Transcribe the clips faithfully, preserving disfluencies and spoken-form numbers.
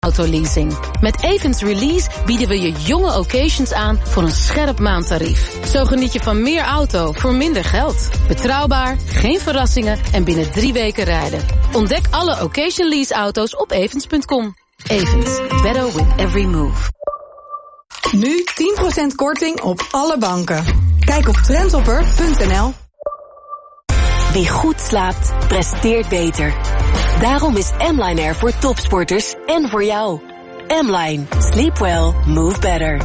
autoleasing. Met Evans Release bieden we je jonge occasions aan voor een scherp maandtarief. Zo geniet je van meer auto voor minder geld. Betrouwbaar, geen verrassingen en binnen drie weken rijden. Ontdek alle occasion lease auto's op evans punt com. Evans, better with every move. Nu tien procent korting op alle banken. Kijk op trendhopper punt n l. Wie goed slaapt, presteert beter. Daarom is M-Line er voor topsporters en voor jou. M-Line. Sleep well. Move better.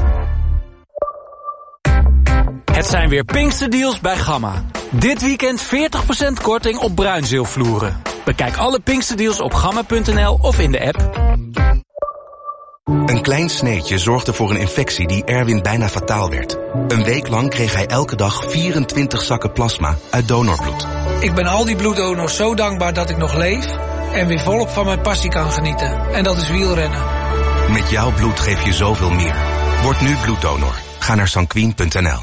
Het zijn weer Pinksterdeals bij Gamma. Dit weekend veertig procent korting op bruinzeelvloeren. Bekijk alle Pinksterdeals op gamma punt n l of in de app. Een klein sneetje zorgde voor een infectie die Erwin bijna fataal werd. Een week lang kreeg hij elke dag vierentwintig zakken plasma uit donorbloed. Ik ben al die bloeddonors zo dankbaar dat ik nog leef en weer volop van mijn passie kan genieten. En dat is wielrennen. Met jouw bloed geef je zoveel meer. Word nu bloeddonor. Ga naar sanquin punt n l.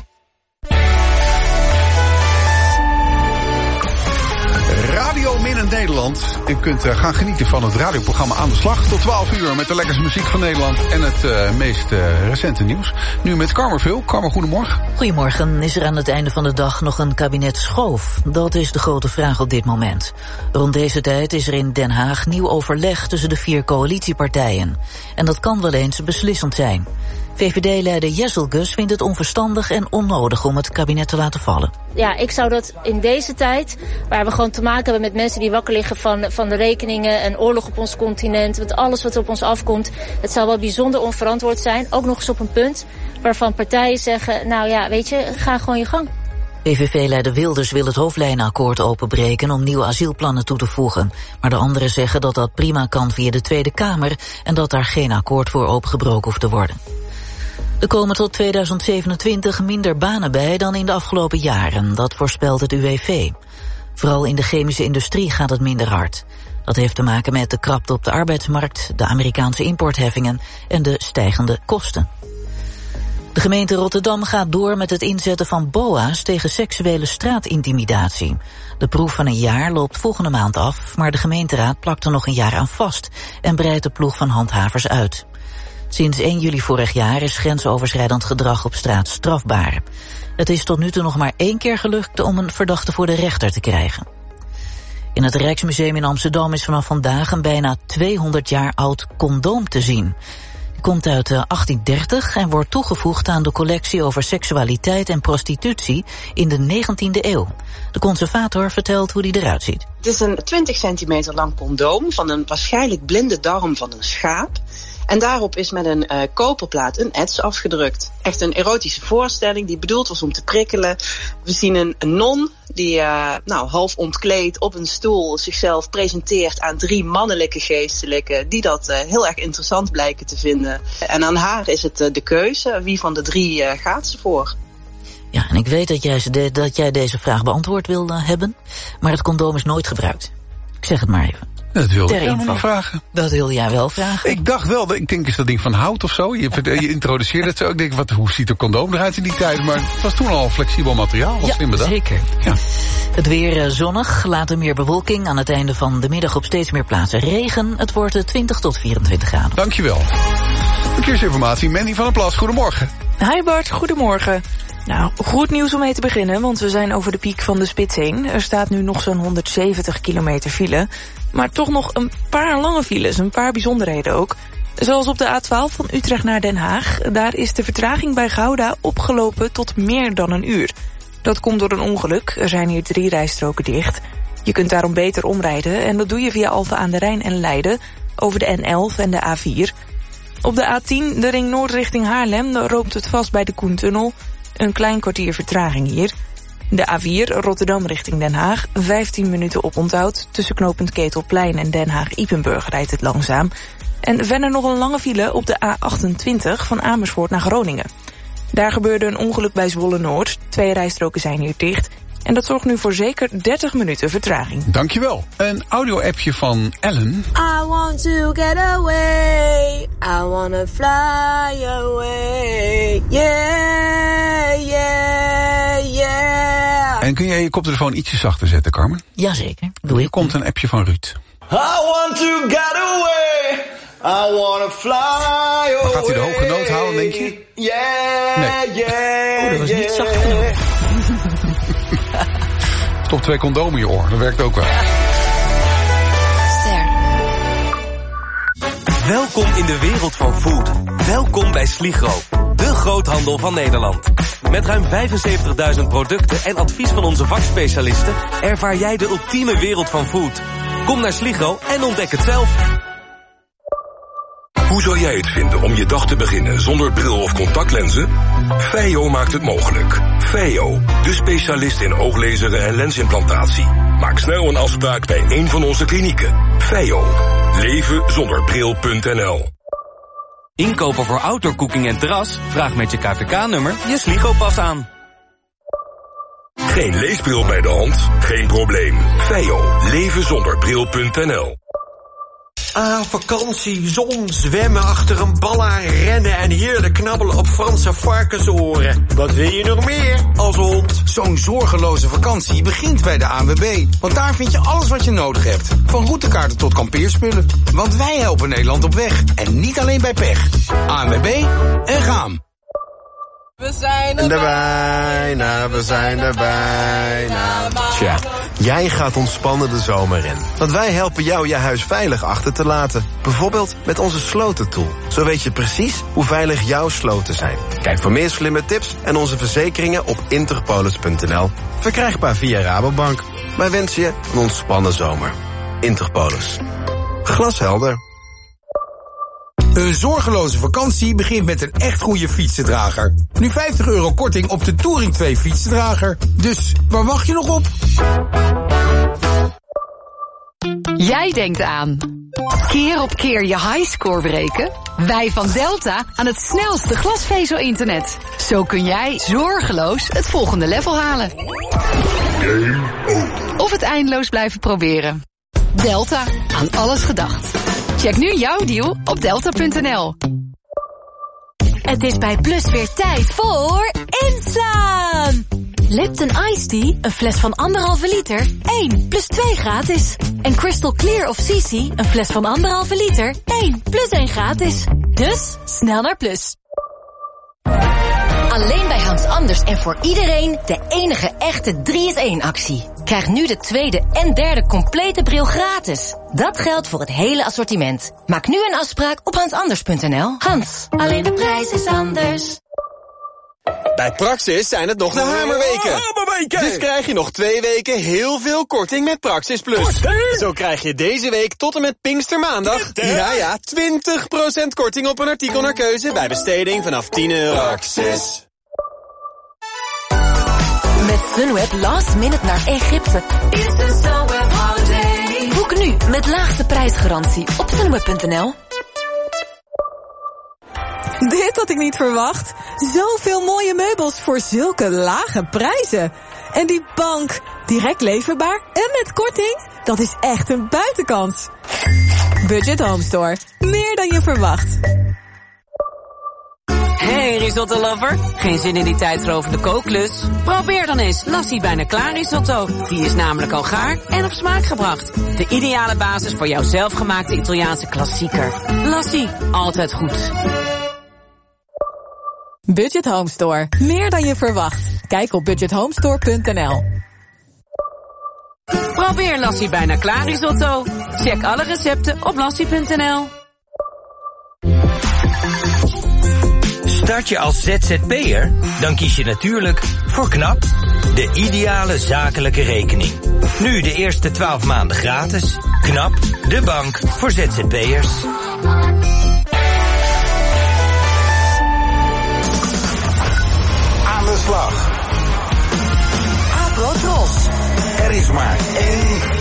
Radio Midden Nederland. U kunt uh, gaan genieten van het radioprogramma Aan de Slag tot twaalf uur met de lekkerste muziek van Nederland en het uh, meest uh, recente nieuws. Nu met Carmen Veel. Carmen, goedemorgen. Goedemorgen. Is er aan het einde van de dag nog een kabinet Schoof? Dat is de grote vraag op dit moment. Rond deze tijd is er in Den Haag nieuw overleg tussen de vier coalitiepartijen. En dat kan wel eens beslissend zijn. V V D-leider Jesselgus vindt het onverstandig en onnodig om het kabinet te laten vallen. Ja, ik zou dat in deze tijd, waar we gewoon te maken hebben met mensen die wakker liggen van, van de rekeningen en oorlog op ons continent, met alles wat er op ons afkomt, het zou wel bijzonder onverantwoord zijn. Ook nog eens op een punt waarvan partijen zeggen, nou ja, weet je, ga gewoon je gang. P V V-leider Wilders wil het hoofdlijnenakkoord openbreken om nieuwe asielplannen toe te voegen. Maar de anderen zeggen dat dat prima kan via de Tweede Kamer en dat daar geen akkoord voor opengebroken hoeft te worden. Er komen tot tweeduizend zevenentwintig minder banen bij dan in de afgelopen jaren. Dat voorspelt het U W V. Vooral in de chemische industrie gaat het minder hard. Dat heeft te maken met de krapte op de arbeidsmarkt, de Amerikaanse importheffingen en de stijgende kosten. De gemeente Rotterdam gaat door met het inzetten van B O A's tegen seksuele straatintimidatie. De proef van een jaar loopt volgende maand af, maar de gemeenteraad plakt er nog een jaar aan vast en breidt de ploeg van handhavers uit. Sinds één juli vorig jaar is grensoverschrijdend gedrag op straat strafbaar. Het is tot nu toe nog maar één keer gelukt om een verdachte voor de rechter te krijgen. In het Rijksmuseum in Amsterdam is vanaf vandaag een bijna tweehonderd jaar oud condoom te zien. Die komt uit achttien dertig en wordt toegevoegd aan de collectie over seksualiteit en prostitutie in de negentiende eeuw. De conservator vertelt hoe die eruit ziet. Het is een twintig centimeter lang condoom van een waarschijnlijk blinde darm van een schaap. En daarop is met een uh, koperplaat een ets afgedrukt. Echt een erotische voorstelling die bedoeld was om te prikkelen. We zien een, een non die uh, nou, half ontkleed op een stoel zichzelf presenteert aan drie mannelijke geestelijken die dat uh, heel erg interessant blijken te vinden. En aan haar is het uh, de keuze. Wie van de drie uh, gaat ze voor? Ja, en ik weet dat jij, de, dat jij deze vraag beantwoord wilde hebben, maar het condoom is nooit gebruikt. Ik zeg het maar even. Dat wilde ik helemaal niet vragen. Dat wilde jij wel vragen. Ik dacht wel, ik denk is dat ding van hout of zo. Je, je introduceerde het zo. Ik denk, wat, hoe ziet een condoom eruit in die tijd? Maar het was toen al flexibel materiaal. Was ja, zeker. Ja. Het weer zonnig, later meer bewolking. Aan het einde van de middag op steeds meer plaatsen regen. Het wordt twintig tot vierentwintig graden. Dankjewel. Verkeersinformatie, Mandy van der Plas. Goedemorgen. Hi Bart, goedemorgen. Nou, goed nieuws om mee te beginnen, want we zijn over de piek van de spits heen. Er staat nu nog zo'n honderdzeventig kilometer file. Maar toch nog een paar lange files, een paar bijzonderheden ook. Zoals op de A twaalf van Utrecht naar Den Haag. Daar is de vertraging bij Gouda opgelopen tot meer dan een uur. Dat komt door een ongeluk. Er zijn hier drie rijstroken dicht. Je kunt daarom beter omrijden en dat doe je via Alphen aan de Rijn en Leiden, over de N elf en de A vier. Op de A tien, de ring noord richting Haarlem, loopt het vast bij de Koentunnel. Een klein kwartier vertraging hier. De A vier, Rotterdam richting Den Haag, vijftien minuten oponthoud. Tussen knooppunt Ketelplein en Den Haag-Ipenburg rijdt het langzaam. En verder nog een lange file op de A achtentwintig van Amersfoort naar Groningen. Daar gebeurde een ongeluk bij Zwolle-Noord. Twee rijstroken zijn hier dicht. En dat zorgt nu voor zeker dertig minuten vertraging. Dankjewel. Een audio-appje van Ellen. I want to get away. I wanna fly away. Yeah, yeah, yeah. En kun jij je koptelefoon ietsje zachter zetten, Carmen? Jazeker, doe je. Ik. komt een appje van Ruud. I want to get away. I wanna fly away. Maar gaat hij de hoge noot halen, denk je? Yeah, nee. yeah, oh, dat was yeah. niet zacht genoeg. Stop twee condomen in je oor, dat werkt ook wel. Ster. Welkom in de wereld van food. Welkom bij Sligro, de groothandel van Nederland. Met ruim vijfenzeventigduizend producten en advies van onze vakspecialisten ervaar jij de ultieme wereld van food. Kom naar Sligro en ontdek het zelf. Hoe zou jij het vinden om je dag te beginnen zonder bril of contactlenzen? Feio maakt het mogelijk. Feio, de specialist in ooglezeren en lensimplantatie. Maak snel een afspraak bij een van onze klinieken. Feio. Leven zonder bril punt n l. Inkopen voor outdoorcooking en terras? Vraag met je K V K-nummer je Sligo-pas aan. Geen leesbril bij de hand? Geen probleem. Feio. Leven zonder bril punt n l. Ah, vakantie, zon, zwemmen, achter een bal aan rennen en heerlijk knabbelen op Franse varkensoren. Wat wil je nog meer als hond? Zo'n zorgeloze vakantie begint bij de A N W B. Want daar vind je alles wat je nodig hebt. Van routekaarten tot kampeerspullen. Want wij helpen Nederland op weg. En niet alleen bij pech. A N W B en gaan. We zijn er bijna, we zijn er bijna. Tja, jij gaat ontspannen de zomer in. Want wij helpen jou je huis veilig achter te laten. Bijvoorbeeld met onze slotentool. Zo weet je precies hoe veilig jouw sloten zijn. Kijk voor meer slimme tips en onze verzekeringen op interpolis punt n l. Verkrijgbaar via Rabobank. Wij wensen je een ontspannen zomer. Interpolis. Glashelder. Een zorgeloze vakantie begint met een echt goede fietsendrager. Nu vijftig euro korting op de Touring twee fietsendrager. Dus waar wacht je nog op? Jij denkt aan keer op keer je highscore breken? Wij van Delta aan het snelste glasvezel-internet. Zo kun jij zorgeloos het volgende level halen. Game over. Of het eindeloos blijven proberen. Delta, aan alles gedacht. Check nu jouw deal op delta punt n l. Het is bij Plus weer tijd voor inslaan! Lipton Ice Tea, een fles van anderhalve liter, één plus twee gratis. En Crystal Clear of C C, een fles van anderhalve liter, één plus één gratis. Dus, snel naar Plus. Alleen bij Hans Anders en voor iedereen de enige echte drie in één actie. Krijg nu de tweede en derde complete bril gratis. Dat geldt voor het hele assortiment. Maak nu een afspraak op hans anders punt n l. Hans, alleen de prijs is anders. Bij Praxis zijn het nog de hamerweken. Hamerweken! Dus krijg je nog twee weken heel veel korting met Praxis Plus. Korting? Zo krijg je deze week tot en met Pinkstermaandag... ja ja, twintig procent korting op een artikel naar keuze... bij besteding vanaf tien euro. Praxis. Met Sunweb last minute naar Egypte. Boek nu met laagste prijsgarantie op sunweb punt n l. Dit had ik niet verwacht. Zoveel mooie meubels voor zulke lage prijzen. En die bank, direct leverbaar en met korting, dat is echt een buitenkans. Budget Home Store, meer dan je verwacht. Hey risotto lover, geen zin in die tijdrovende kooklus? Probeer dan eens Lassie bijna klaar risotto. Die is namelijk al gaar en op smaak gebracht. De ideale basis voor jouw zelfgemaakte Italiaanse klassieker. Lassie, altijd goed. Budget Home Store, meer dan je verwacht. Kijk op budget home store punt n l. Probeer Lassie bijna klaar risotto. Check alle recepten op lassie punt n l. Start je als Z Z P'er? Dan kies je natuurlijk voor KNAP, de ideale zakelijke rekening. Nu de eerste twaalf maanden gratis. KNAP, de bank voor Z Z P'ers. Aan de slag. Afro Tros. Er is maar één...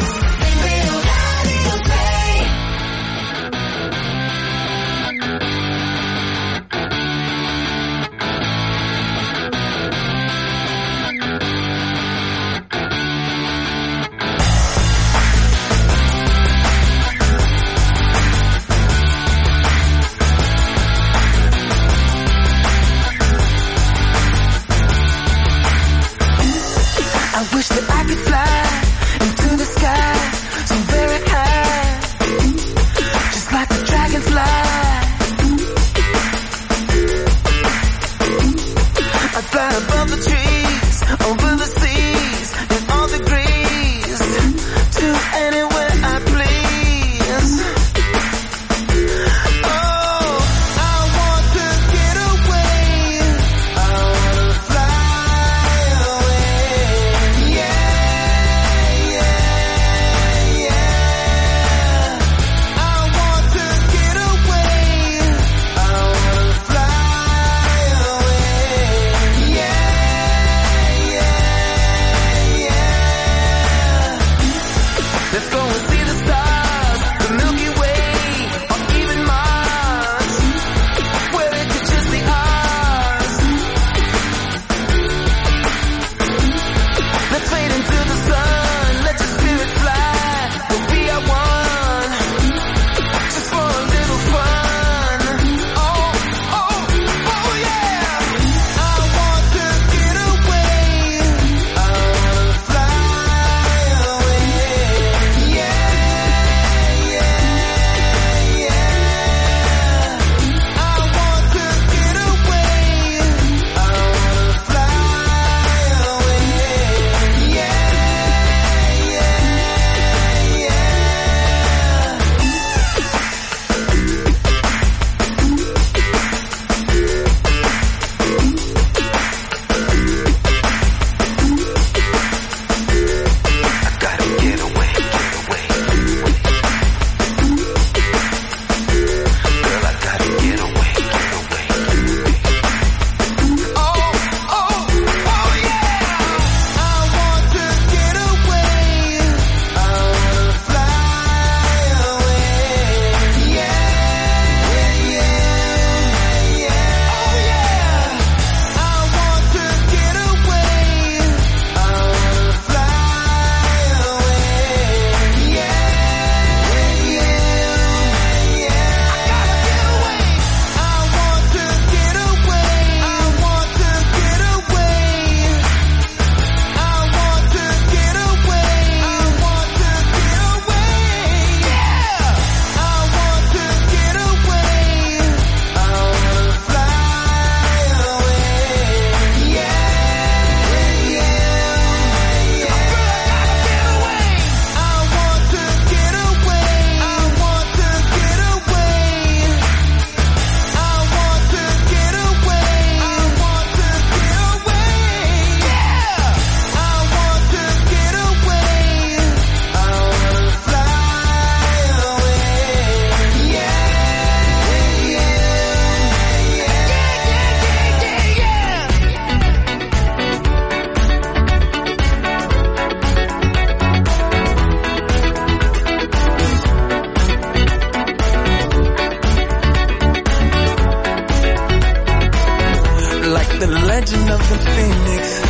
legend of the phoenix.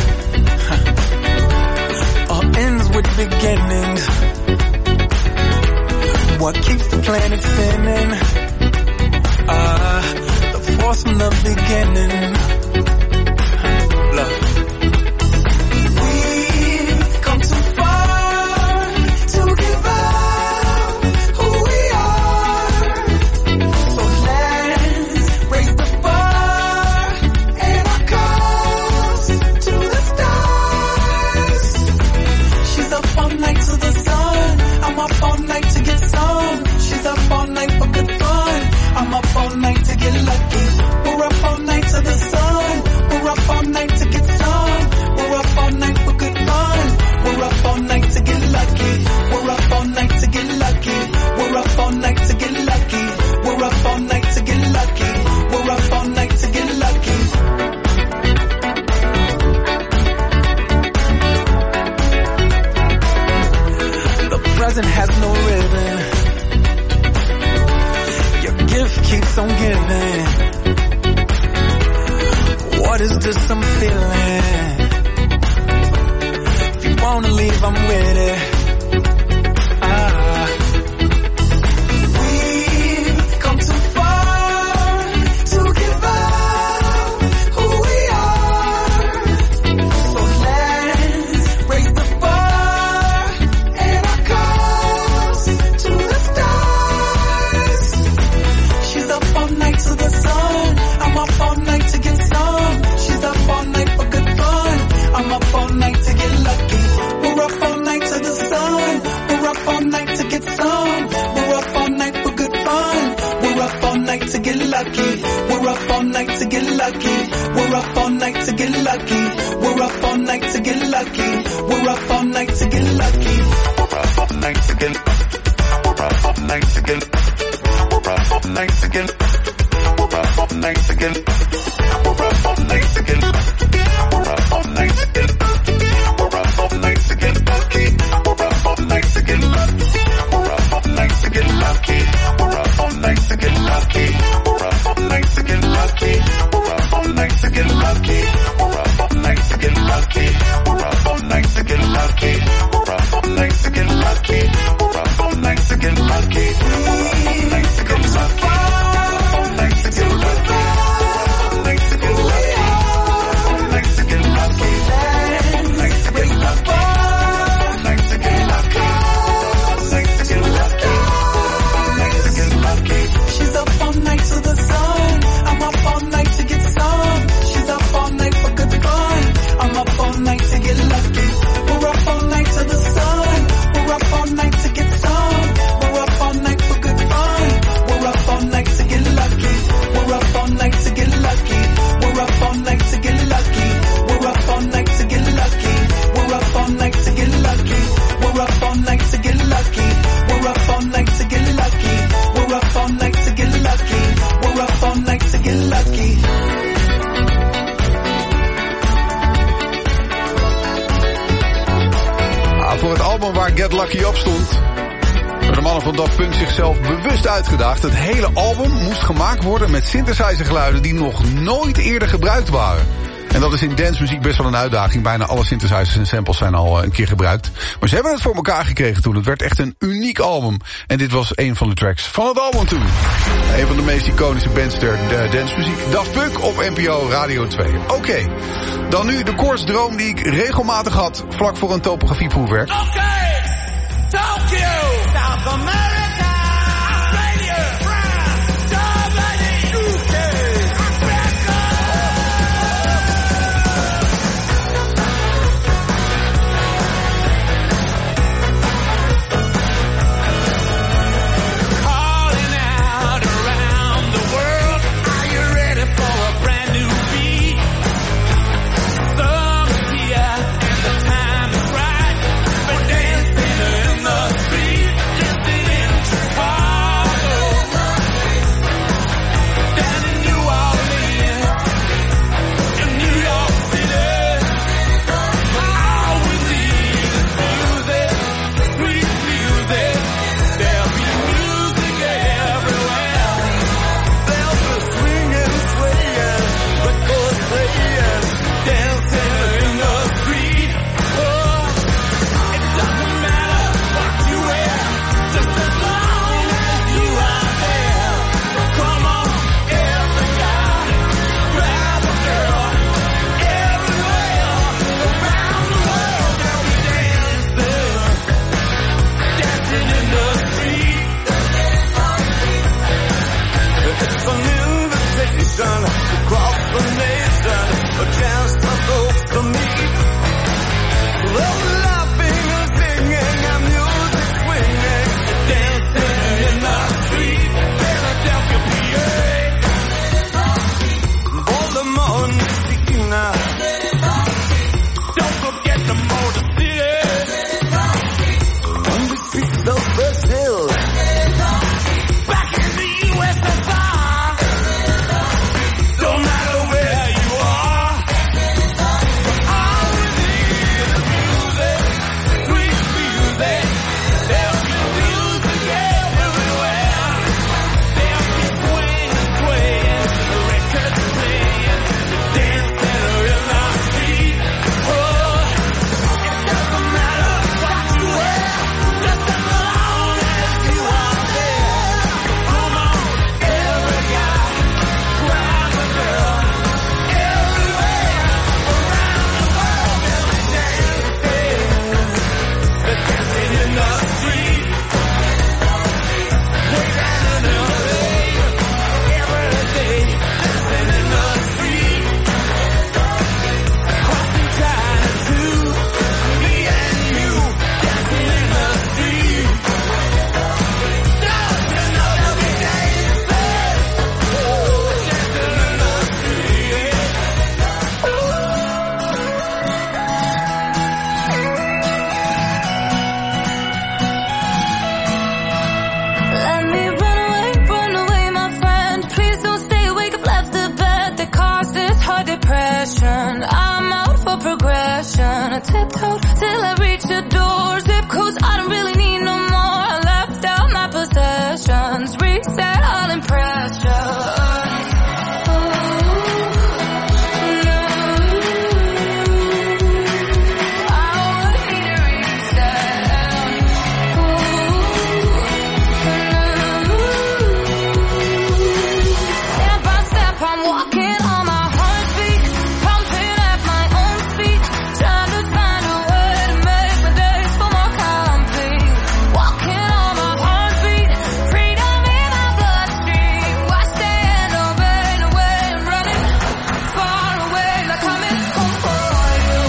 Huh. All ends with beginnings. What keeps the planet spinning? Ah, uh, the force from the beginning. Huh. Love. Has no ribbon. Your gift keeps on giving. What is this I'm feeling? If you wanna leave, I'm with it. Ah. We've come too far to give up who we are. So let's raise the bar and our cause to the stars. She's up all night to the sun. I'm up all night to get some. She's up all night for good fun. I'm up all night to get lucky. We're up all night to the sun. We're up all night to get some. We're up all night for good fun. We're up all night to get lucky. We're up all night to get lucky. We're up all night to get lucky. We're up all night to get lucky. We're up all night to get lucky. We're up all night to get. We're up all night to get. We're up all night to get. We're up all night to get. We're up all night to get. We're up all night to get. We're up all night to get lucky. We're up all night to get lucky. We're up all night to get lucky. We're up all night to get lucky. We're up all night to get lucky. We're up all night to get lucky. We're up all night to get lucky. We're up all night to get lucky. We're up all night to get lucky. We're up all night to get lucky. We're up all night to get lucky. All night to get lucky. All night to get lucky. All night to get lucky. All night to get lucky. All night to get lucky. All night to get lucky. All night to get lucky. She's up all night to the sun. I'm up all night to get some. She's up all night for good fun. I'm up all night to get lucky. We're up all night to the sun. We're up all night to get some. We're up all night for good fun. We're up all night to get lucky. We're up all night to get lucky. We're up all night to get lucky. We're up all night to get lucky. We're up all night to get lucky. We're up all night to get lucky. We're up all night to get lucky. We're up all night to get lucky. We're up all night to get lucky. Ah, voor het album waar Get Lucky op stond, hebben de mannen van Daft Punk zichzelf bewust uitgedaagd. Het hele album moest gemaakt worden met synthesizergeluiden die nog nooit eerder gebruikt waren. En dat is in dancemuziek best wel een uitdaging. Bijna alle synthesizers en samples zijn al een keer gebruikt. Maar ze hebben het voor elkaar gekregen toen. Het werd echt een uniek album. En dit was een van de tracks van het album toen. Een van de meest iconische bands der dancemuziek. Daft Punk op N P O Radio twee. Oké, okay. Dan nu de koortsdroom die ik regelmatig had vlak voor een topografieproefwerk. Oké, okay. Tokyo, South America, Australia, France, Germany, U K, Africa. Calling out around the world, are you ready for a brand new beat? Summer's here and the time is right for dancing in the street, dancing in ocean, across the nation, a chance to go for me. Love laughing and singing and music swinging, dancing in the street, Philadelphia, P A. Baltimore, Louisiana, don't forget the Motor City, on the streets of Brazil, back in the U S S R. Don't matter where you are, all we need is music, sweet music. There'll be music everywhere. There'll be swing and swaying, the records playing, dancing in the street. Oh, it doesn't matter what you wear, just as long as you are there. Come on, every guy, grab a girl, everywhere, around the world, they're dancing. They're dancing in the street. Way down in L A, every day, dancing in the street. Crossing China too, me and you, dancing in the street. Don't you know that we dancing? Dancing in the street. Let me run away, run away, my friend. Please don't stay awake. I've left the bed that caused this heart depression. I'm out for progression. I tiptoed till I reach the door. Zip codes I don't really need no more. I left out my possessions. Reset all impressions. Step by step, I'm walking on my heartbeat, pumping at my own speed, trying to find a way to make my days feel more complete. Walking on my heartbeat, freedom in my bloodstream. Watch the end, obey the way I'm running, far away, like coming home for you.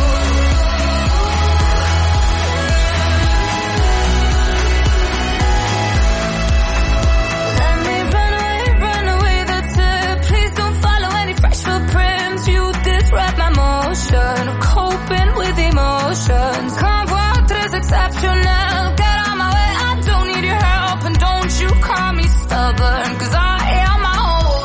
Let me run away, run away, that's it. Please don't follow any fresh footprints. You disrupt my motion of coping with emotions. Convoy tres exceptional. Get out my way, I don't need your help. And don't you call me stubborn, cause I am my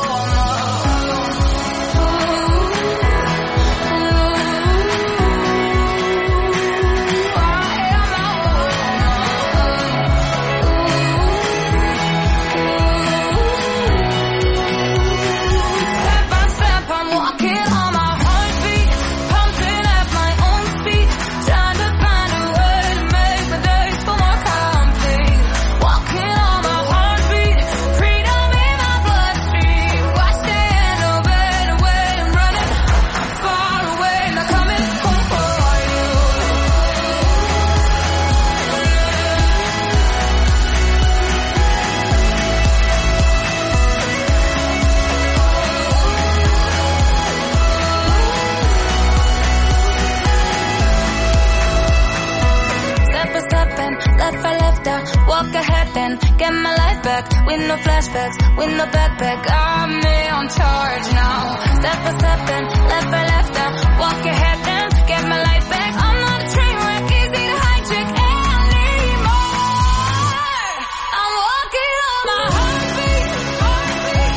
Step by step, I'm walking on my heartbeat, pumping at my own speed, trying to find a way to make my days feel more complete. Walking on my heartbeat, freedom in my bloodstream. Watch the end, obey the way I'm running, far away, not coming home for you. Step by step and left by left out. Walk ahead then, get my life back. With no flashbacks, with no backpack. I'm in charge now. Step by step and left by left out. Walk ahead then, get my life back. I'm not a train wreck, easy to hijack anymore. I'm walking on my heartbeat, heartbeat,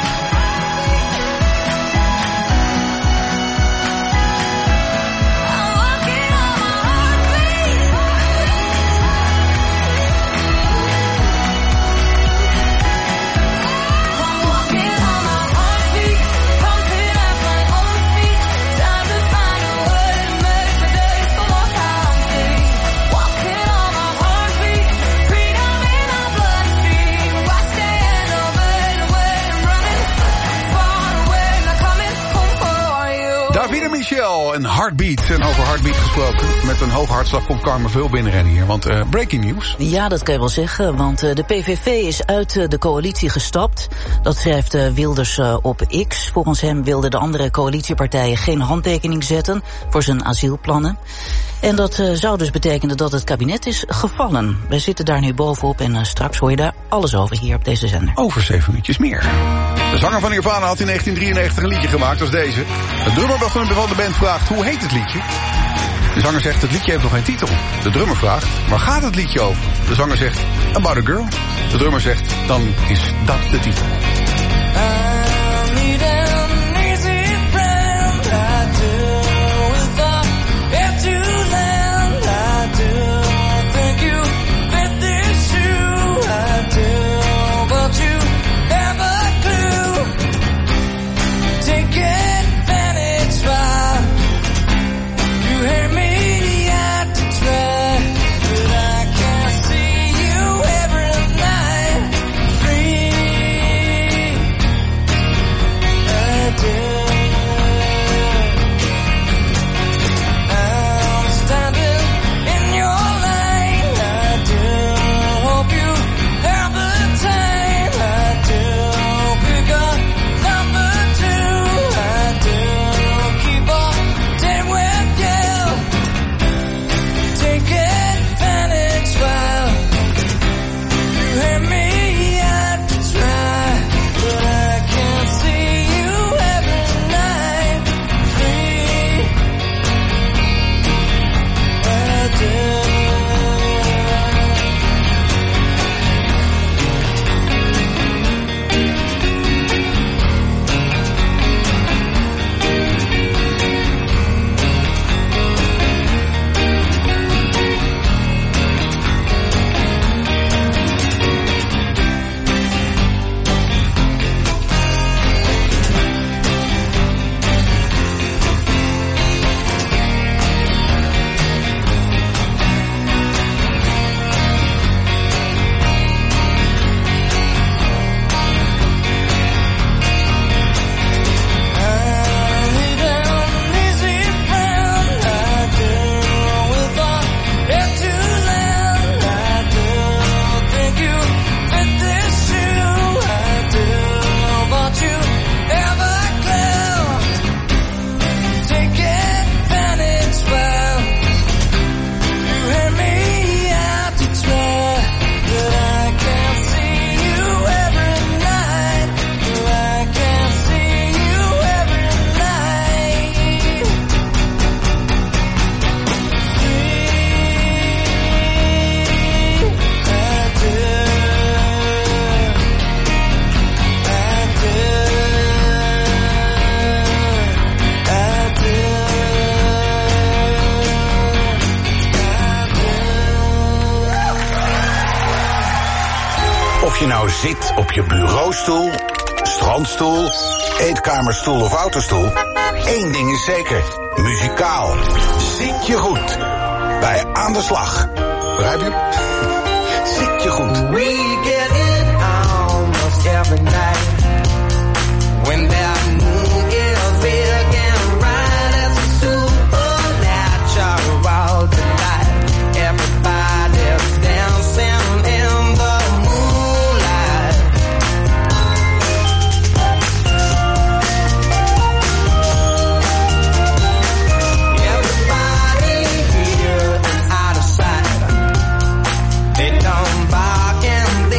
I'm walking on my heartbeat. I'm walking on my heartbeat. Michel en Heartbeat. En over Heartbeat gesproken. Met een hoge hartslag komt Carmen veel binnenrennen hier. Want uh, breaking news. Ja, dat kan je wel zeggen. Want uh, de P V V is uit uh, de coalitie gestapt. Dat schrijft uh, Wilders uh, op X. Volgens hem wilden de andere coalitiepartijen geen handtekening zetten voor zijn asielplannen. En dat uh, zou dus betekenen dat het kabinet is gevallen. Wij zitten daar nu bovenop en uh, straks hoor je daar alles over hier op deze zender. Over zeven minuutjes meer. De zanger van Nirvana had in negentien drieënnegentig een liedje gemaakt als deze. De drummer van de band vraagt, hoe heet het liedje? De zanger zegt, het liedje heeft nog geen titel. De drummer vraagt, waar gaat het liedje over? De zanger zegt, About a Girl. De drummer zegt, dan is dat de titel. je nou zit op je bureaustoel, strandstoel, eetkamerstoel of autostoel, één ding is zeker, muzikaal. Zit je goed bij Aan de Slag. Begrijp je? Zit je goed. We get it almost every night when that moon is big and bright as a supernatural tonight. Everybody's dancing in the moonlight. Everybody here is out of sight. They don't bark and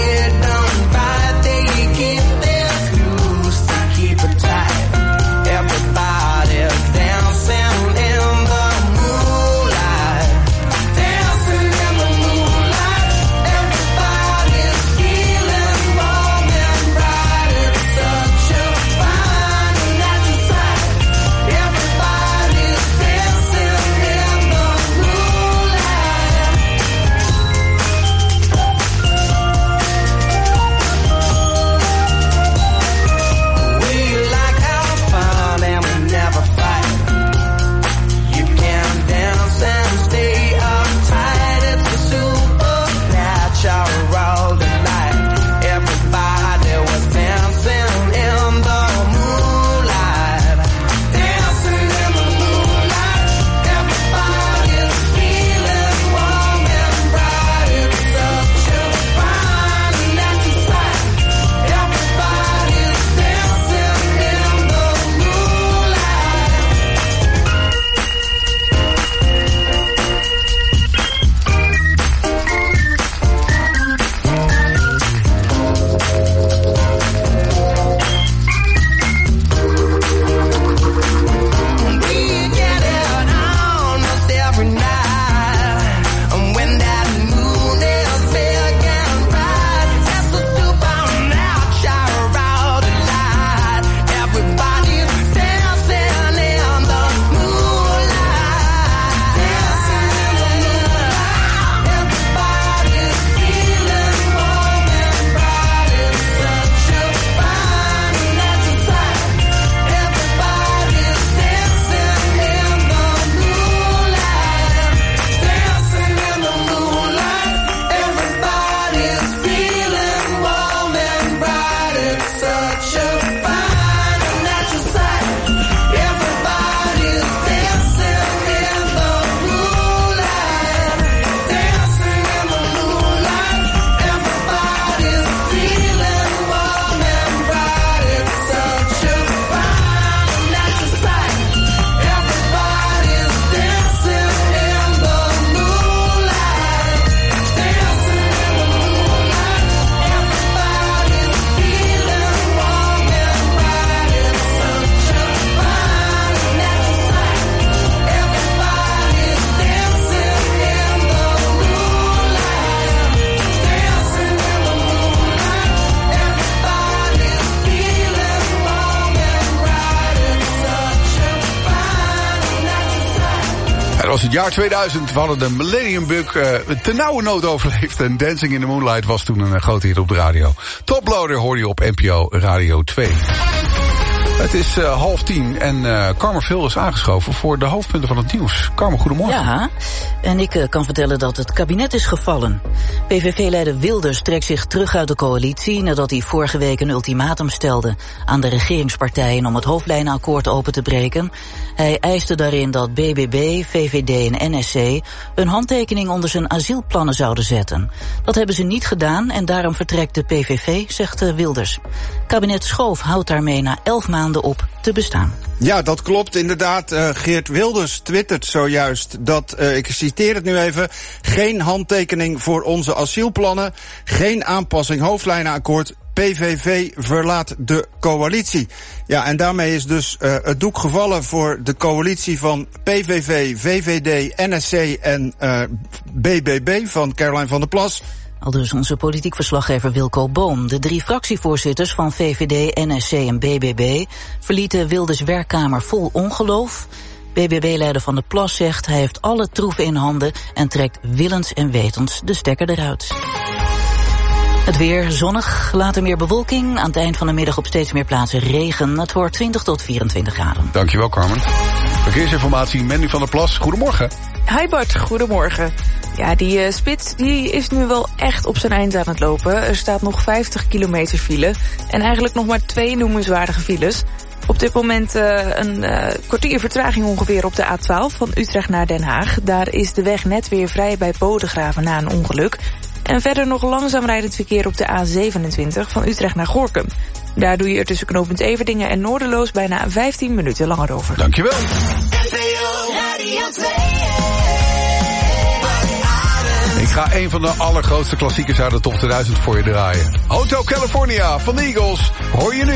was het jaar tweeduizend. We hadden de Millennium Bug uh, ten nauwe nood overleefd. En Dancing in the Moonlight was toen een uh, grote hit op de radio. Toploader hoorde je op N P O Radio twee. Het is uh, half tien en uh, Carmen Veel is aangeschoven voor de hoofdpunten van het nieuws. Carmen, goedemorgen. Ja, en ik uh, kan vertellen dat het kabinet is gevallen. P V V-leider Wilders trekt zich terug uit de coalitie nadat hij vorige week een ultimatum stelde aan de regeringspartijen om het hoofdlijnenakkoord open te breken. Hij eiste daarin dat B B B, V V D en N S C een handtekening onder zijn asielplannen zouden zetten. Dat hebben ze niet gedaan en daarom vertrekt de P V V, zegt uh, Wilders. Kabinet Schoof houdt daarmee na elf maanden op te bestaan. Ja, dat klopt inderdaad. Uh, Geert Wilders twittert zojuist dat, uh, ik citeer het nu even, geen handtekening voor onze asielplannen, geen aanpassing hoofdlijnenakkoord, P V V verlaat de coalitie. Ja, en daarmee is dus uh, het doek gevallen voor de coalitie van P V V, V V D, N S C en uh, B B B van Caroline van der Plas. Aldus onze politiek verslaggever Wilco Boom. De drie fractievoorzitters van V V D, N S C en B B B verlieten Wilders' werkkamer vol ongeloof. B B B-leider Van der Plas zegt hij heeft alle troeven in handen en trekt willens en wetens de stekker eruit. Het weer zonnig, later meer bewolking. Aan het eind van de middag op steeds meer plaatsen regen. Het wordt twintig tot vierentwintig graden. Dankjewel, Carmen. Verkeersinformatie, Mandy van der Plas. Goedemorgen. Hi Bart, goedemorgen. Ja, die uh, spits die is nu wel echt op zijn eind aan het lopen. Er staat nog vijftig kilometer file. En eigenlijk nog maar twee noemenswaardige files. Op dit moment uh, een uh, kwartier vertraging ongeveer op de A twaalf van Utrecht naar Den Haag. Daar is de weg net weer vrij bij Bodegraven na een ongeluk. En verder nog langzaam rijdend verkeer op de A zevenentwintig van Utrecht naar Gorinchem. Daar doe je er tussen knooppunt Everdingen en Noorderloos bijna vijftien minuten langer over. Dankjewel. Ik ga een van de allergrootste klassiekers uit de top tweeduizend voor je draaien. Hotel California van de Eagles. Hoor je nu.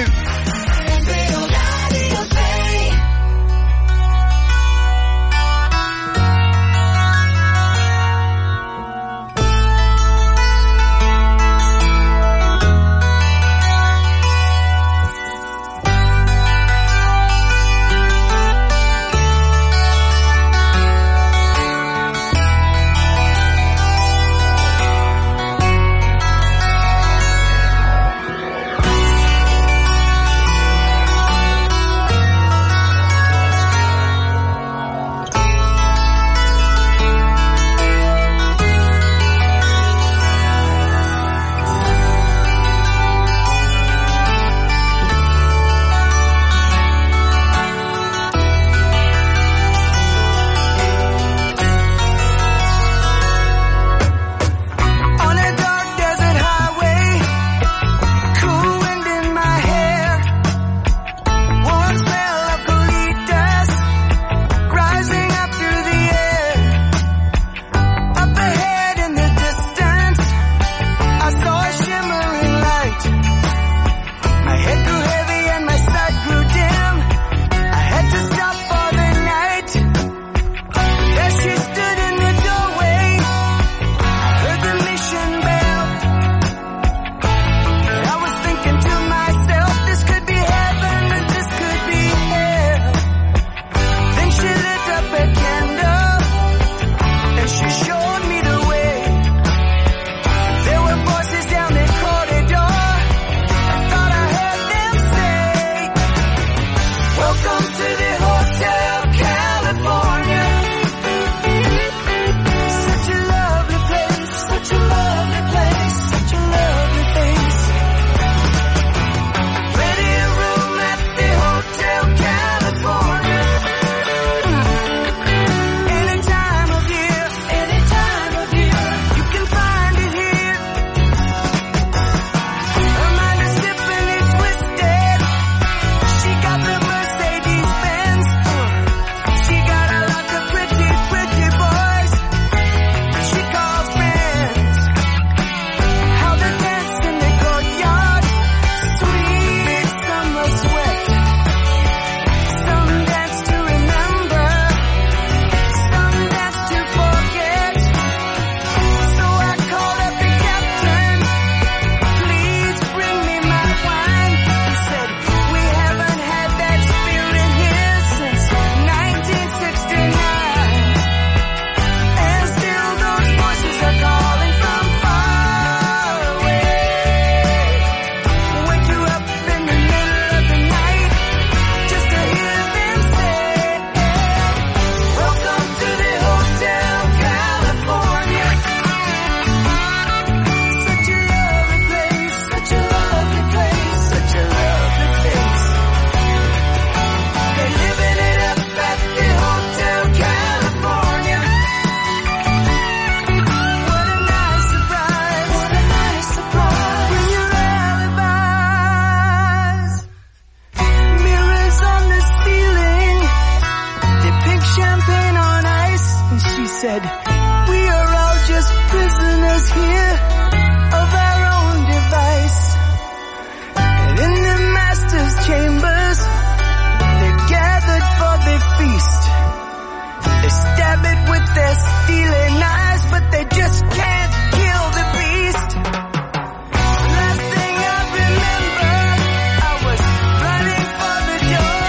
said, we are all just prisoners here of our own device. And in the master's chambers, they're gathered for their feast. They stab it with their steely knives, but they just can't kill the beast. Last thing I remember, I was running for the door.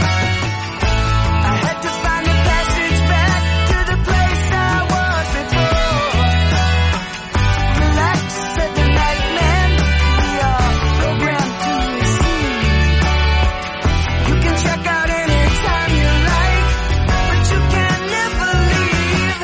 I had to find the passage back to the place I was before. Relax, said the nightman, we are programmed to receive. You can check out anytime you like, but you can never leave.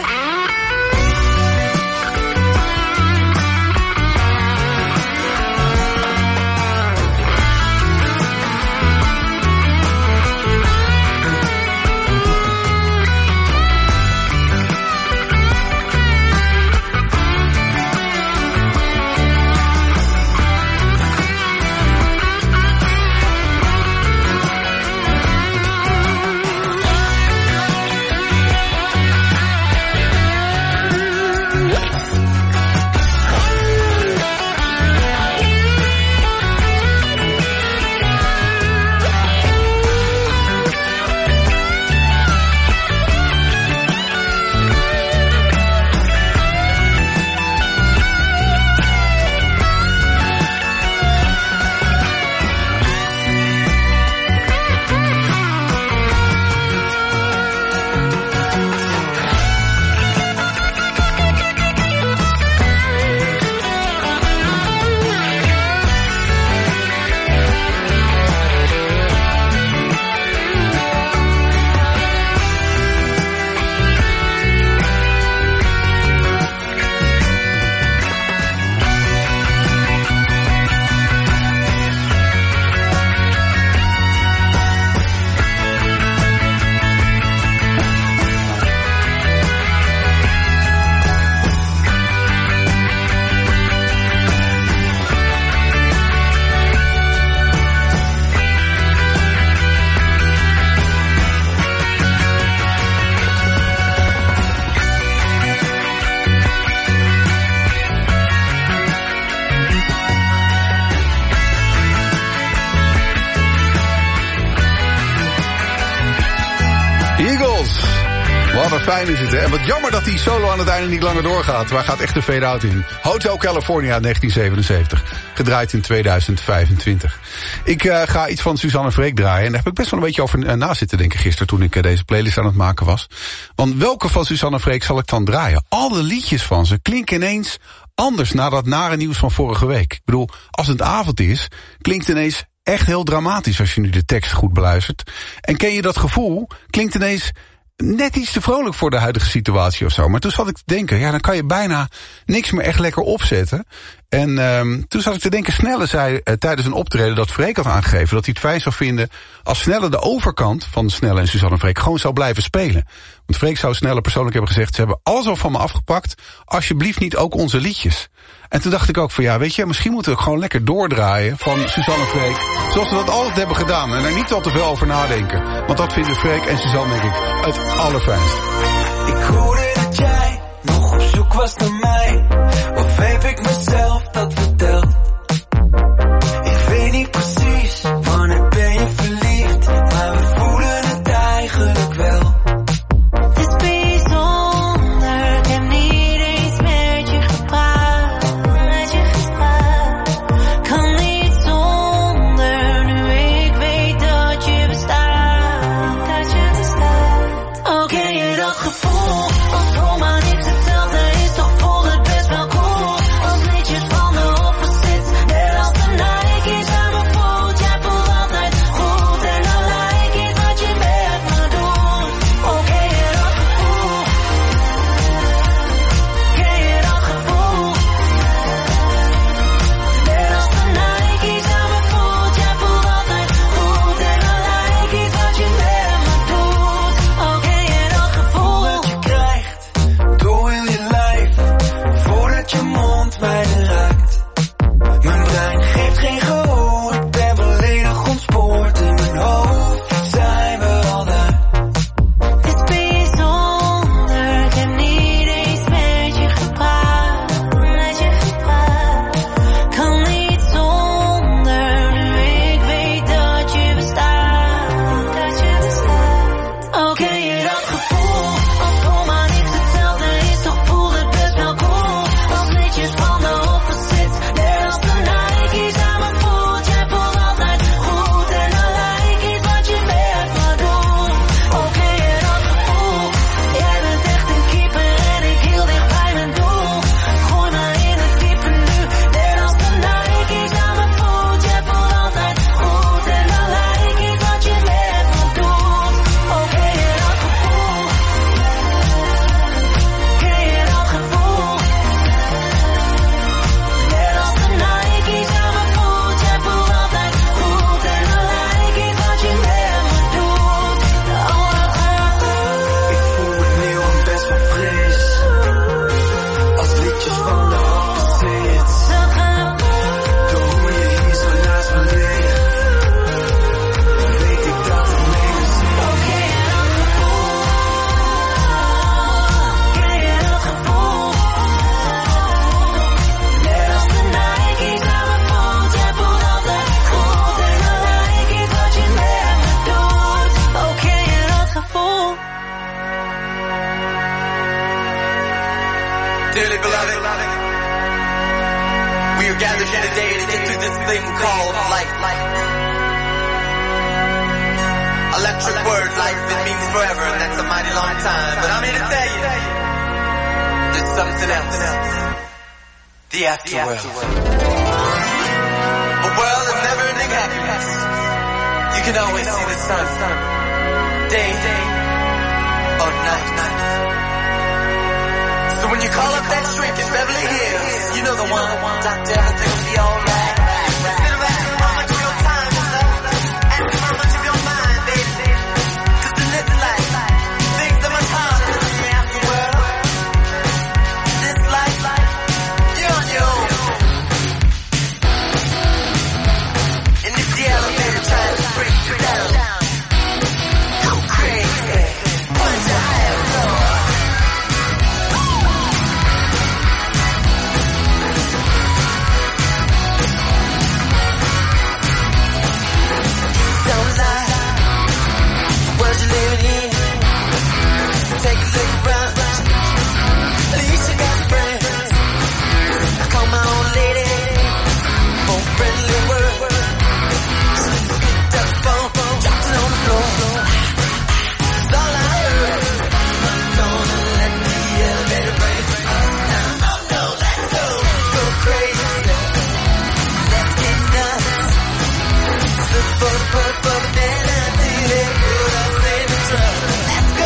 Fijn is het, hè? En wat jammer dat die solo aan het einde niet langer doorgaat. Waar gaat echt de fade-out in? Hotel California negentien zevenenzeventig. Gedraaid in tweeduizend vijfentwintig. Ik uh, ga iets van Suzanne Freek draaien. En daar heb ik best wel een beetje over uh, na zitten denken gisteren toen ik uh, deze playlist aan het maken was. Want welke van Suzanne Freek zal ik dan draaien? Alle liedjes van ze klinken ineens anders na dat nare nieuws van vorige week. Ik bedoel, als het avond is, klinkt ineens echt heel dramatisch als je nu de tekst goed beluistert. En ken je dat gevoel? Klinkt ineens net iets te vrolijk voor de huidige situatie of zo. Maar toen zat ik te denken, ja, dan kan je bijna niks meer echt lekker opzetten. En um, toen zat ik te denken, Snelle zei uh, tijdens een optreden dat Freek had aangegeven dat hij het fijn zou vinden als Snelle de overkant van Snelle en Suzanne Freek gewoon zou blijven spelen. Want Freek zou Snelle persoonlijk hebben gezegd, ze hebben alles al van me afgepakt, alsjeblieft niet ook onze liedjes. En toen dacht ik ook van ja, weet je, misschien moeten we gewoon lekker doordraaien van Suzanne Freek, zoals we dat altijd hebben gedaan. En er niet al te veel over nadenken. Want dat vinden Freek en Suzanne, denk ik, het allerfijnst. Ik hoorde dat jij nog op zoek was naar mij. Of heb ik mezelf dat verteld? Ik weet niet precies wanneer ben je verliefd, maar we voelen het eigenlijk wel. Het is bijzonder, ik heb niet eens met je gepraat, met je gepraat. Kan niet zonder, nu ik weet dat je bestaat, dat je bestaat. Oh, ken je dat gevoel, als Roma niks hetzelfde is, toch voelt het best We're gathered here today to get through this thing called life. Electric word, life, it means forever, and that's a mighty long time. But I'm here to tell you, there's something else. The afterworld. A world of never-ending happiness. You can always see the sun, day or night. So when you call up that shrink in Beverly Hills, you know the one, Doctor, everything will be alright. Instead of asking how much of your time is left, ask how much of your mind, baby. Cause in this life, things are much harder than the afterworld. This life, you're on your own. And if the elevator tries to break you down, go crazy. Punch a higher floor. Don't lie, the world you're living in. Take a look around, at least you got friends. I call my old lady for a friendly word. She picked up the phone, dropped it on the floor. That's all I heard. I'm gonna let the elevator break us down. Oh no, let's go, let's go crazy. Let's get nuts. Look for the purple banana till they put us in the trouble. Let's go.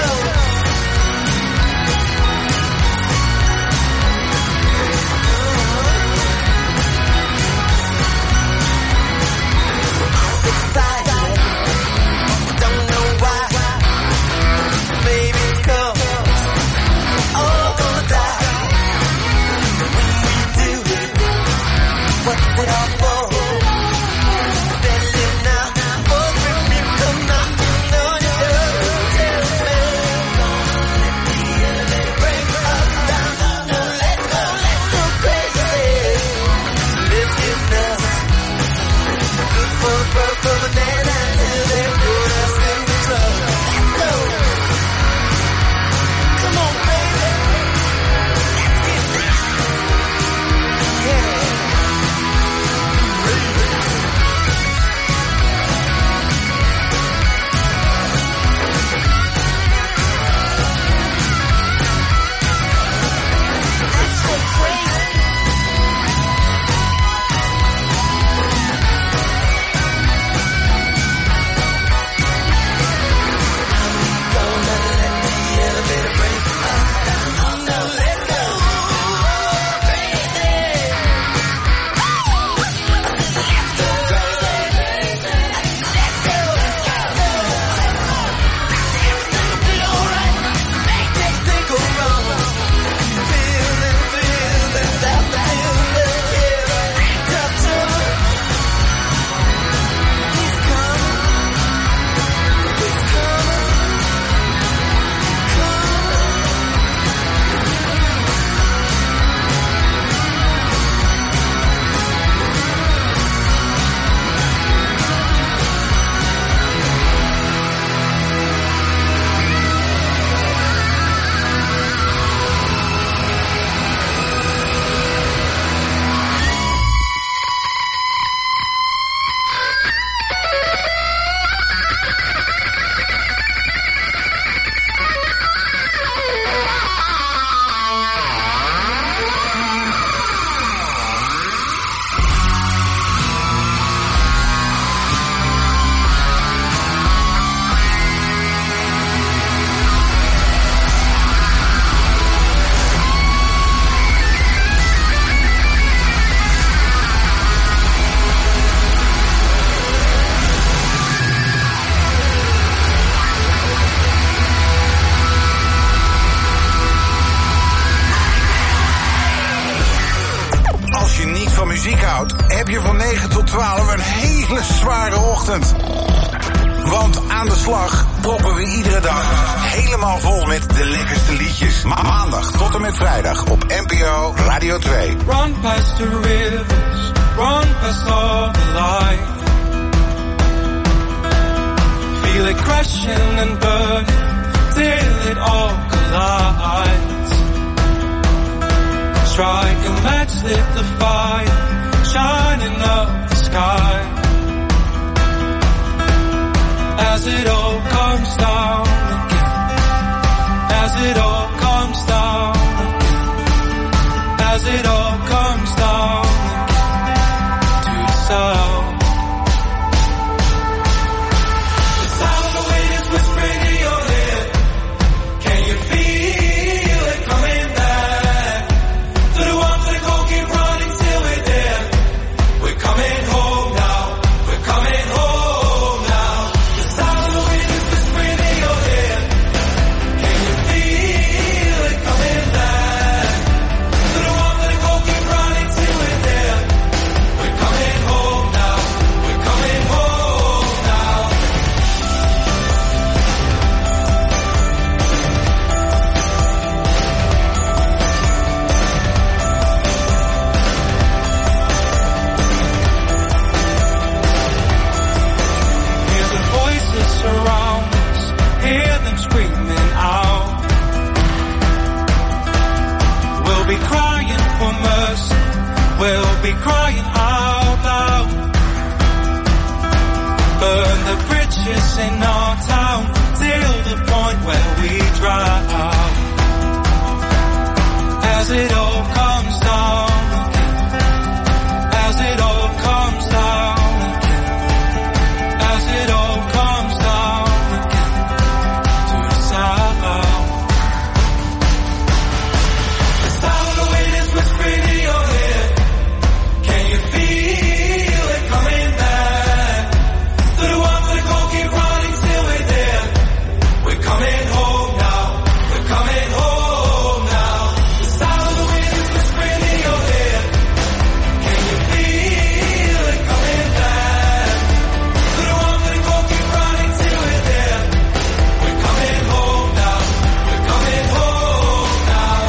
I'm excited. Don't know why. Maybe it's 'cause we're all gonna die. When we do, what's it all for? Better live now. Before the review come knocking on your door. Tell me, gonna let the elevator break us down. No, let's go, let's go crazy. Let's get nuts. Look for the purple banana till they put us in trouble. Let's go. Come on, baby. Let's get nuts. Yeah. Let's go crazy. Gonna let the elevator break us down. Oh no, let's go crazy. Let's go crazy. Let's go. Everything'll be alright. Make this thing go wrong. Feeling, feeling, that feeling, yeah. Tough trouble. He's coming. He's coming. Als je niet van muziek houdt, heb je van negen tot twaalf een hele zware ochtend. Want aan de slag proppen we iedere dag helemaal vol met de lekkerste liedjes. Ma- maandag tot en met vrijdag op N P O Radio twee. Run past the rivers, run past all the light. Feel it crashing and burning till it all collides. Strike a match, lit the fire, shining up the sky. As it all comes down again, as it all comes down again, as it all comes down again to the sound. The sound of the wind is whispering in your ear. Can you feel it coming back? To the ones that go keep running till we're there. We're coming home now, we're coming home now. The sound of the wind is whispering in your ear. Can you feel it coming back? To the ones that go keep running till we're there. We're coming home now, we're coming home now. Hear the voices surround us, hear them screaming out. We'll be crying for mercy, we'll be crying out loud. Burn the bridges in our town till the point where we drown. As it all comes down again, as it all comes down again, as it all comes down again to the sound. The sound of the wind is whispering in your ear. Can you feel it coming back? To the ones that go keep running till we're there. We're coming home now, we're coming home now. The sound of the wind is whispering in your ear. Can you feel it coming back? To the ones that go keep running till we're there. We're coming home now, we're coming home now.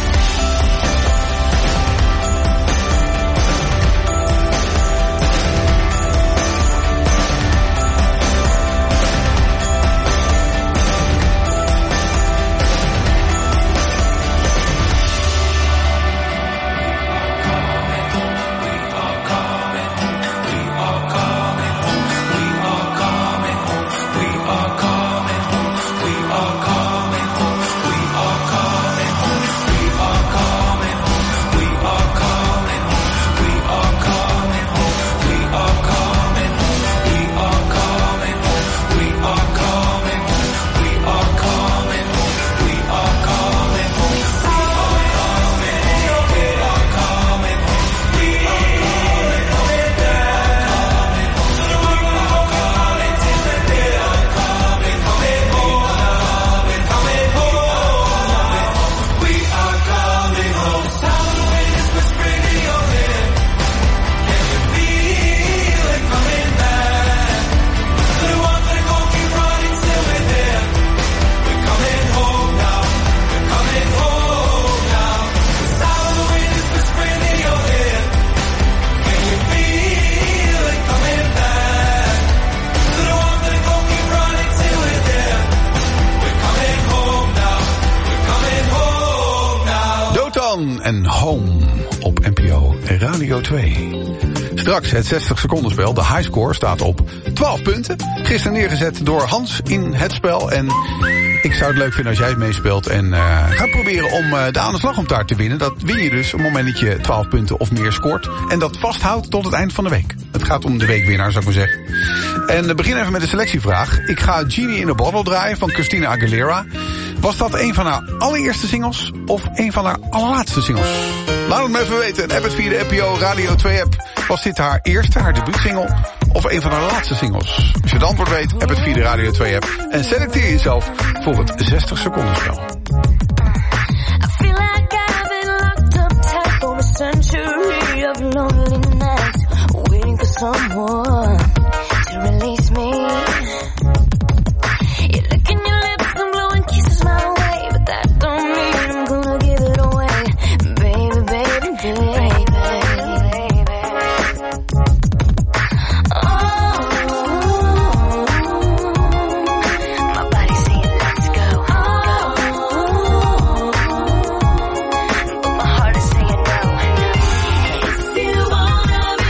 Dotan en Home op N P O Radio twee. Straks het zestig seconden spel. De highscore staat op twaalf punten. Gisteren neergezet door Hans in het spel. En ik zou het leuk vinden als jij het meespeelt. En uh, gaat proberen om uh, de aan de slag om taart te winnen. Dat win je dus op het moment dat je twaalf punten of meer scoort. En dat vasthoudt tot het eind van de week. Het gaat om de weekwinnaar, zou ik maar zeggen. En we beginnen even met de selectievraag. Ik ga Genie in a Bottle draaien van Christina Aguilera. Was dat een van haar allereerste singles of een van haar allerlaatste singles? Laat het me even weten. App het via de N P O Radio twee app. Was dit haar eerste, haar debuutsingle of een van haar laatste singles? Als je het antwoord weet, app het via de Radio twee app. En selecteer jezelf voor het zestig seconden spel. I feel like I've been locked up tight for a century of lonely nights, waiting for someone to release me. You're licking your lips and blowing kisses my way, but that don't mean I'm gonna give it away, baby, baby, baby. If you wanna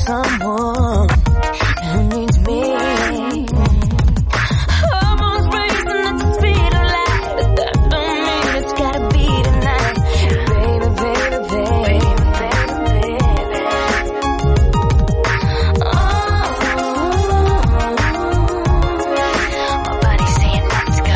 someone who needs me. Almost racing at the speed of light, but that don't mean it's gotta be tonight. Baby, baby, baby, baby, baby. Oh, my body's saying let's go.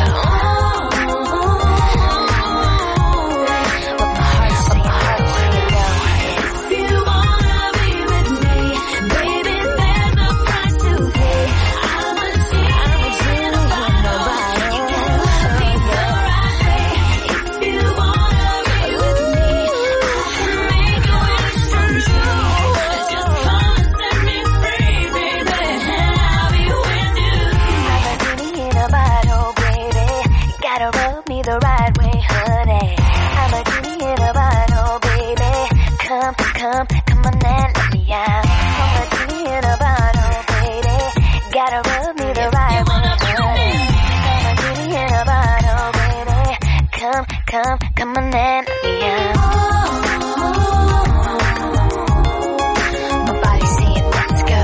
But my heart's saying no. If you wanna be with me, baby, there's a price to pay. I'm a genie, I'm a genie, nobody. You gotta love me the right way. If you wanna be with me, I can make your wish come true. Just come and set me free, baby, and I'll be with you. I'm a genie in a bottle, baby. You gotta rub me the right way, honey. I'm a genie in a bottle, baby. Come, come, come on and let me out. I'm a genie in a bottle, baby. Gotta rub me the right way, honey. I'm a genie in a bottle, baby. Come, come, come on and let me out. My body's saying let's go,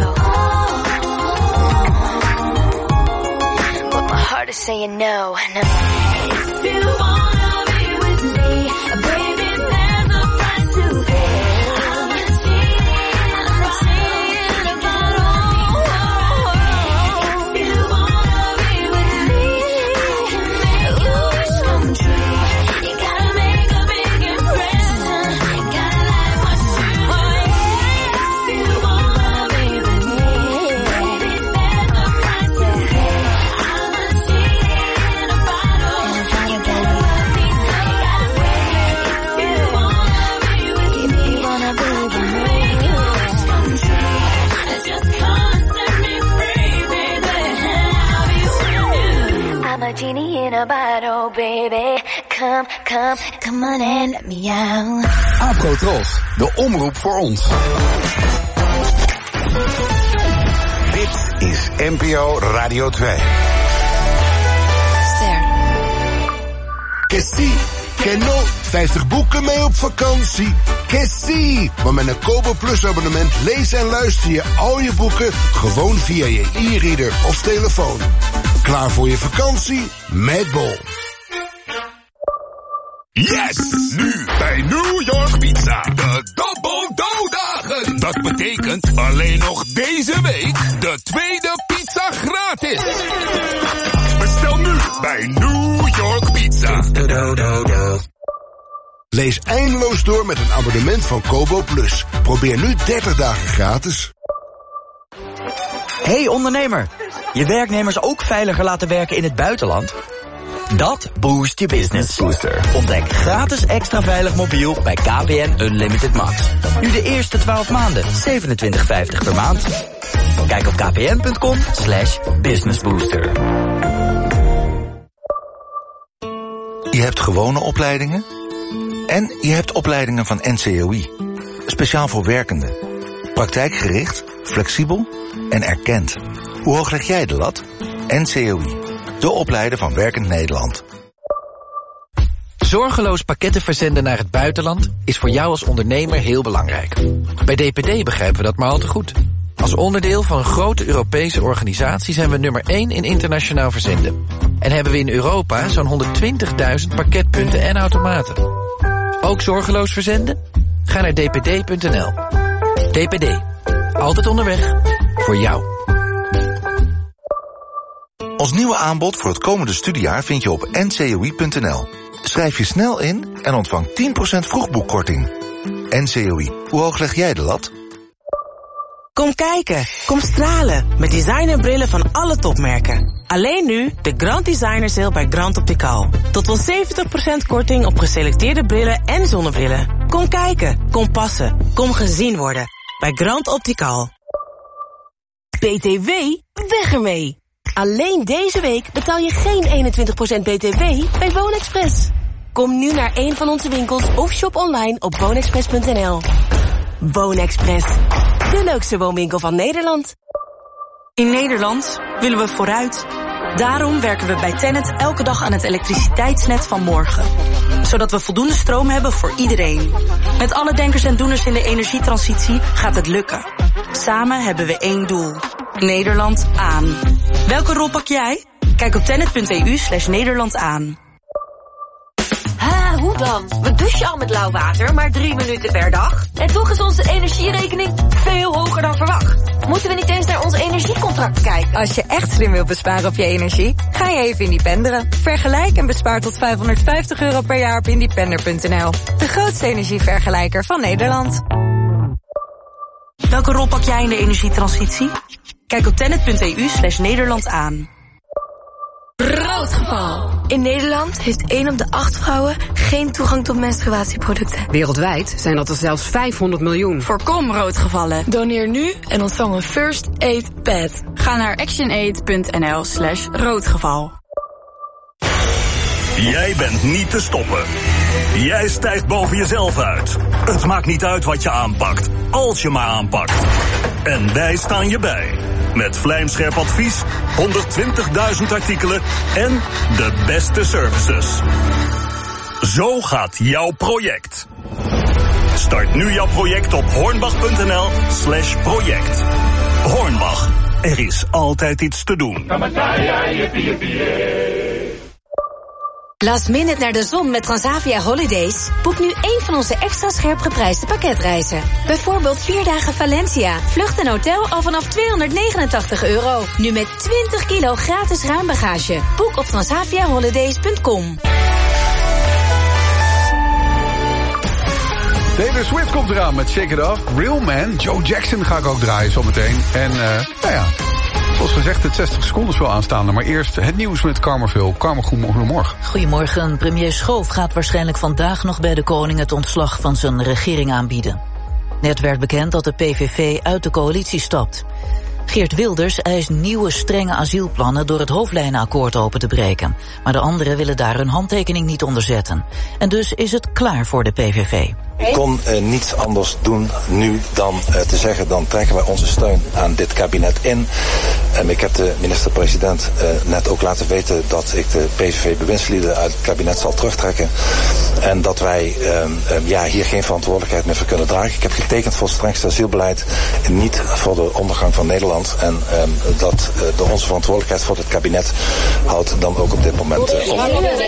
but my heart is saying no, no. If you wanna be with me, baby, there's a price to pay. I'm a genie, I'm a genie in a bottle. If you wanna be with me, I can make your wish come true. You gotta make a big impression. Gotta like what you want. If you wanna be with me, baby, there's a price to pay. I'm a genie in a bottle. You gotta love me the right way. If you wanna be with me, wanna be with me, wish come true. Just come and set me free, baby, and I'll be with you. I'm a genie in a bottle, baby. Come, come, come on and let me out. Afro Tros, de omroep voor ons. Dit is N P O Radio twee. Que si, que no, vijftig boeken mee op vakantie. Que si, maar met een Kobo Plus abonnement lees en luister je al je boeken gewoon via je e-reader of telefoon. Klaar voor je vakantie met Bol. Yes! Nu bij New York Pizza. De Double Dough Dagen. Dat betekent alleen nog deze week de tweede pizza gratis. Bestel nu bij New York Pizza. Lees eindeloos door met een abonnement van Kobo Plus. Probeer nu dertig dagen gratis. Hey ondernemer, je werknemers ook veiliger laten werken in het buitenland? Dat boost je business. Booster. Ontdek gratis extra veilig mobiel bij K P N Unlimited Max. Nu de eerste twaalf maanden, zevenentwintig vijftig per maand. Kijk op kpn.com slash businessbooster. Je hebt gewone opleidingen en je hebt opleidingen van N C O I. Speciaal voor werkenden. Praktijkgericht, flexibel en erkend. Hoe hoog leg jij de lat? N C O I. De opleider van Werkend Nederland. Zorgeloos pakketten verzenden naar het buitenland is voor jou als ondernemer heel belangrijk. Bij D P D begrijpen we dat maar al te goed. Als onderdeel van een grote Europese organisatie zijn we nummer één in internationaal verzenden. En hebben we in Europa zo'n honderdtwintigduizend pakketpunten en automaten. Ook zorgeloos verzenden? Ga naar d p d punt n l. D P D. Altijd onderweg. Voor jou. Ons nieuwe aanbod voor het komende studiejaar vind je op n c o i punt n l. Schrijf je snel in en ontvang tien procent vroegboekkorting. N C O I, hoe hoog leg jij de lat? Kom kijken, kom stralen met designerbrillen van alle topmerken. Alleen nu de Grand Designer Sale bij Grand Optical. Tot wel zeventig procent korting op geselecteerde brillen en zonnebrillen. Kom kijken, kom passen, kom gezien worden bij Grand Optical. B T W, weg ermee! Alleen deze week betaal je geen eenentwintig procent B T W bij Woonexpress. Kom nu naar een van onze winkels of shop online op woonexpress punt n l. Woonexpress, de leukste woonwinkel van Nederland. In Nederland willen we vooruit. Daarom werken we bij TenneT elke dag aan het elektriciteitsnet van morgen. Zodat we voldoende stroom hebben voor iedereen. Met alle denkers en doeners in de energietransitie gaat het lukken. Samen hebben we één doel. Nederland aan. Welke rol pak jij? Kijk op tennet.eu slash Nederland aan. Ha, hoe dan? We douchen al met lauw water, maar drie minuten per dag. En toch is onze energierekening veel hoger dan verwacht. Moeten we niet eens naar ons energiecontract kijken? Als je echt slim wilt besparen op je energie, ga je even independeren. Vergelijk en bespaar tot vijfhonderdvijftig euro per jaar op independer punt n l. De grootste energievergelijker van Nederland. Welke rol pak jij in de energietransitie? Kijk op tennet.eu slash Nederland aan. Roodgeval. In Nederland heeft één op de acht vrouwen geen toegang tot menstruatieproducten. Wereldwijd zijn dat er zelfs vijfhonderd miljoen. Voorkom roodgevallen. Doneer nu en ontvang een First Aid Pad. Ga naar actionaid punt n l slash roodgeval. Jij bent niet te stoppen. Jij stijgt boven jezelf uit. Het maakt niet uit wat je aanpakt, als je maar aanpakt. En wij staan je bij. Met vlijmscherp advies, honderdtwintigduizend artikelen en de beste services. Zo gaat jouw project. Start nu jouw project op hornbach punt n l slash project. Hornbach, er is altijd iets te doen. Last minute naar de zon met Transavia Holidays? Boek nu één van onze extra scherp geprijsde pakketreizen. Bijvoorbeeld vier dagen Valencia. Vlucht en hotel al vanaf tweehonderdnegenentachtig euro. Nu met twintig kilo gratis ruimbagage. Boek op transavia holidays punt com. Taylor Swift komt eraan met Shake It Off. Real Man, Joe Jackson ga ik ook draaien zometeen. En uh, nou ja, zoals gezegd, het zestig seconden wel aanstaande. Maar eerst het nieuws met Karmerveel. Karmer, goedemorgen. Goedemorgen. Premier Schoof gaat waarschijnlijk vandaag nog bij de koning het ontslag van zijn regering aanbieden. Net werd bekend dat de P V V uit de coalitie stapt. Geert Wilders eist nieuwe strenge asielplannen door het hoofdlijnenakkoord open te breken. Maar de anderen willen daar hun handtekening niet onder zetten. En dus is het klaar voor de P V V. Ik kon uh, niets anders doen nu dan uh, te zeggen, dan trekken wij onze steun aan dit kabinet in. Um, ik heb de minister-president uh, net ook laten weten dat ik de P V V-bewindslieden uit het kabinet zal terugtrekken. En dat wij um, um, ja, hier geen verantwoordelijkheid meer voor kunnen dragen. Ik heb getekend voor het strengste asielbeleid, niet voor de ondergang van Nederland. En um, dat uh, de onze verantwoordelijkheid voor het kabinet houdt dan ook op dit moment uh, op.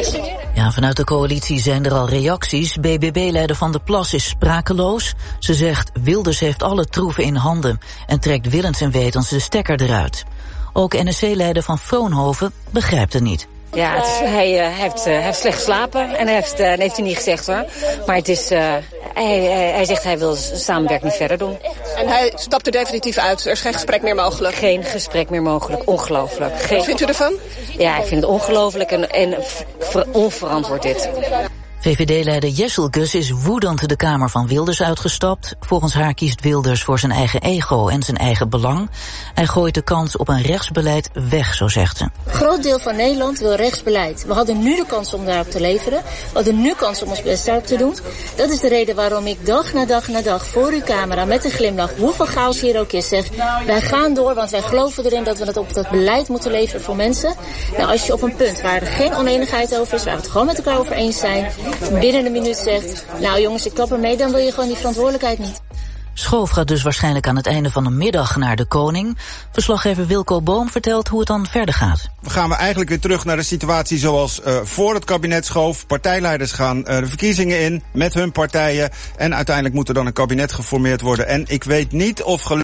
Ja, vanuit de coalitie zijn er al reacties. B B B-leider Van der Plas is sprakeloos. Ze zegt, Wilders heeft alle troeven in handen en trekt willens en wetens de stekker eruit. Ook N S C-leider Van Vroonhoven begrijpt het niet. Ja, het is, hij, uh, heeft, uh, hij heeft slecht geslapen en hij heeft, uh, heeft hij niet gezegd hoor. Maar het is, uh, hij, hij, hij zegt hij wil samenwerking niet verder doen. En hij stapt er definitief uit, er is geen gesprek meer mogelijk? Geen gesprek meer mogelijk, ongelooflijk. Geen... Wat vindt u ervan? Ja, ik vind het ongelooflijk en, en ver, onverantwoord dit. V V D-leider Jesselgus is woedend de Kamer van Wilders uitgestapt. Volgens haar kiest Wilders voor zijn eigen ego en zijn eigen belang. Hij gooit de kans op een rechtsbeleid weg, zo zegt ze. Een groot deel van Nederland wil rechtsbeleid. We hadden nu de kans om daarop te leveren. We hadden nu kans om ons best daarop te doen. Dat is de reden waarom ik dag na dag na dag voor uw camera met een glimlach, hoeveel chaos hier ook is, zeg, wij gaan door, want wij geloven erin dat we het op dat beleid moeten leveren voor mensen. Nou, als je op een punt waar er geen oneenigheid over is, waar we het gewoon met elkaar over eens zijn, binnen een minuut zegt, nou jongens, ik klap ermee, dan wil je gewoon die verantwoordelijkheid niet. Schoof gaat dus waarschijnlijk aan het einde van de middag naar de koning. Verslaggever Wilco Boom vertelt hoe het dan verder gaat. Dan gaan we eigenlijk weer terug naar de situatie zoals uh, voor het kabinet Schoof. Partijleiders gaan uh, de verkiezingen in met hun partijen. En uiteindelijk moet er dan een kabinet geformeerd worden. En ik weet niet of gelukkig